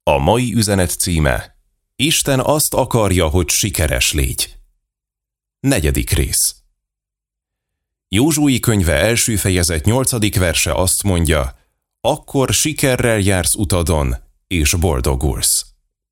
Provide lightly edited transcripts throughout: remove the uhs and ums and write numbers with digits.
A mai üzenet címe: Isten azt akarja, hogy sikeres légy. 4. rész. Józsui könyve első fejezet 8. verse azt mondja: akkor sikerrel jársz utadon, és boldogulsz.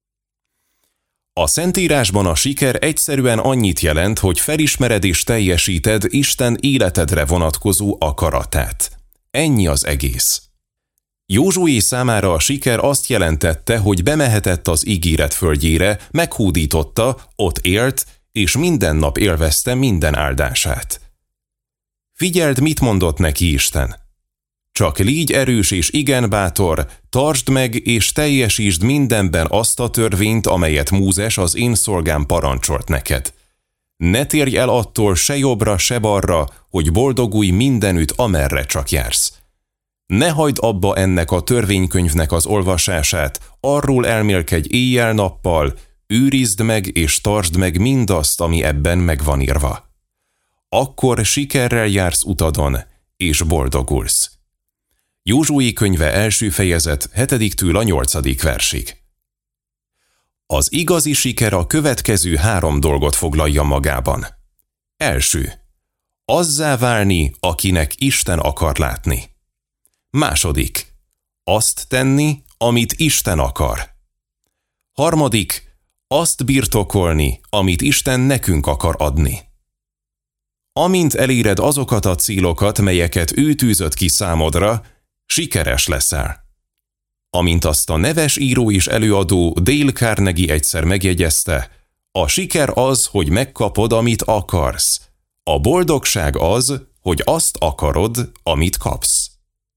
A Szentírásban a siker egyszerűen annyit jelent, hogy felismered és teljesíted Isten életedre vonatkozó akaratát. Ennyi az egész. Józsué számára a siker azt jelentette, hogy bemehetett az ígéret földjére, meghódította, ott élt, és minden nap élvezte minden áldását. Figyeld, mit mondott neki Isten. Csak légy erős és igen bátor, tartsd meg és teljesítsd mindenben azt a törvényt, amelyet Mózes, az én szolgám parancsolt neked. Ne térj el attól se jobbra, se balra, hogy boldogulj mindenütt, amerre csak jársz. Ne hagyd abba ennek a törvénykönyvnek az olvasását, arról elmélkedj éjjel-nappal, őrizd meg és tartsd meg mindazt, ami ebben meg van írva. Akkor sikerrel jársz utadon, és boldogulsz. Józsué könyve első fejezet 7-től a 8. versig. Az igazi siker a következő 3 dolgot foglalja magában. Első. Azzá válni, akinek Isten akar látni. Második. Azt tenni, amit Isten akar. Harmadik. Azt birtokolni, amit Isten nekünk akar adni. Amint eléred azokat a célokat, melyeket ő tűzött ki számodra, sikeres leszel. Amint azt a neves író és előadó Dale Carnegie egyszer megjegyezte, a siker az, hogy megkapod, amit akarsz. A boldogság az, hogy azt akarod, amit kapsz.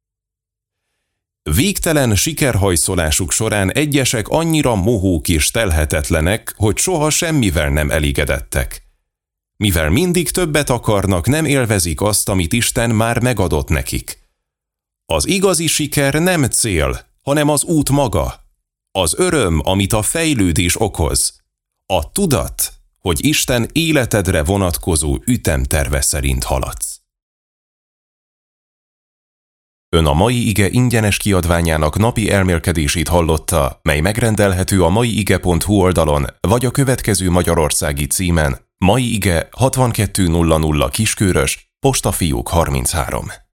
Végtelen sikerhajszolásuk során egyesek annyira mohók és telhetetlenek, hogy soha semmivel nem elégedettek. Mivel mindig többet akarnak, nem élvezik azt, amit Isten már megadott nekik. Az igazi siker nem cél, hanem az út maga. Az öröm, amit a fejlődés okoz. A tudat, hogy Isten életedre vonatkozó ütemterve szerint haladsz. Ön a Mai Ige ingyenes kiadványának napi elmélkedését hallotta, mely megrendelhető a maiige.hu oldalon, vagy a következő magyarországi címen: Mai Ige 6200 Kiskörös, Postafiók 33.